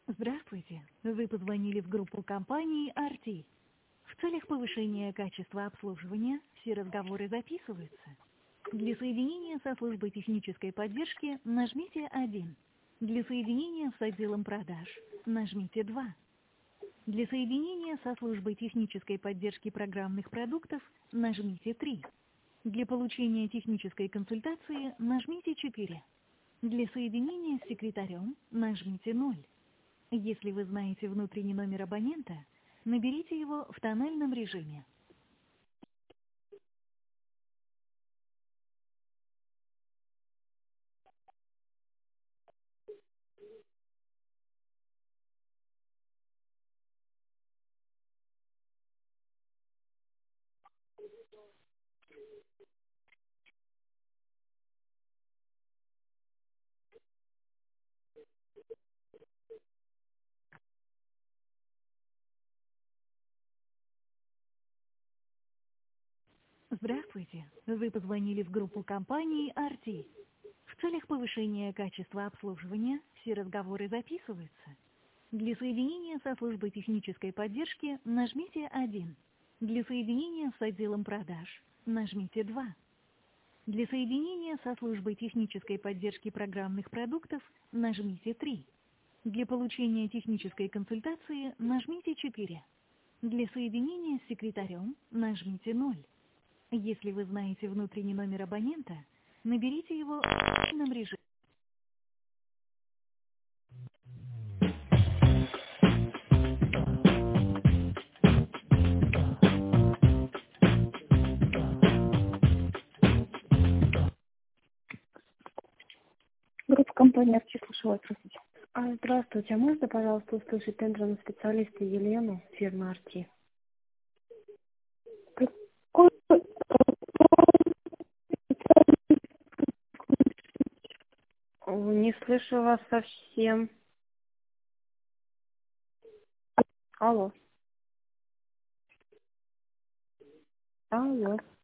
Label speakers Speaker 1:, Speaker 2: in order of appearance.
Speaker 1: Здравствуйте. Вы позвонили в группу компании RT. В целях повышения качества обслуживания все разговоры записываются. Для соединения со службой технической поддержки нажмите 1. Для соединения с отделом продаж нажмите 2. Для соединения со службой технической поддержки программных продуктов нажмите 3. Для получения технической консультации нажмите 4. Для соединения с секретарем нажмите 0. Если вы знаете внутренний номер абонента, наберите его в тональном режиме. Здравствуйте. Вы позвонили в группу компании RT. В целях повышения качества обслуживания все разговоры записываются. Для соединения со службой технической поддержки нажмите 1. Для соединения с отделом продаж нажмите 2. Для соединения со службой технической поддержки программных продуктов нажмите 3. Для получения технической консультации нажмите 4. Для соединения с секретарем нажмите 0. Если вы знаете внутренний номер абонента, наберите его в тональном режиме.
Speaker 2: Группа компании «Арчи», слушаю вас, здравствуйте.
Speaker 3: Здравствуйте, а можно, пожалуйста, услышать тендерного специалиста Елену, фирмы Арти?
Speaker 2: Какой
Speaker 3: Не слышу вас совсем. Алло. Алло.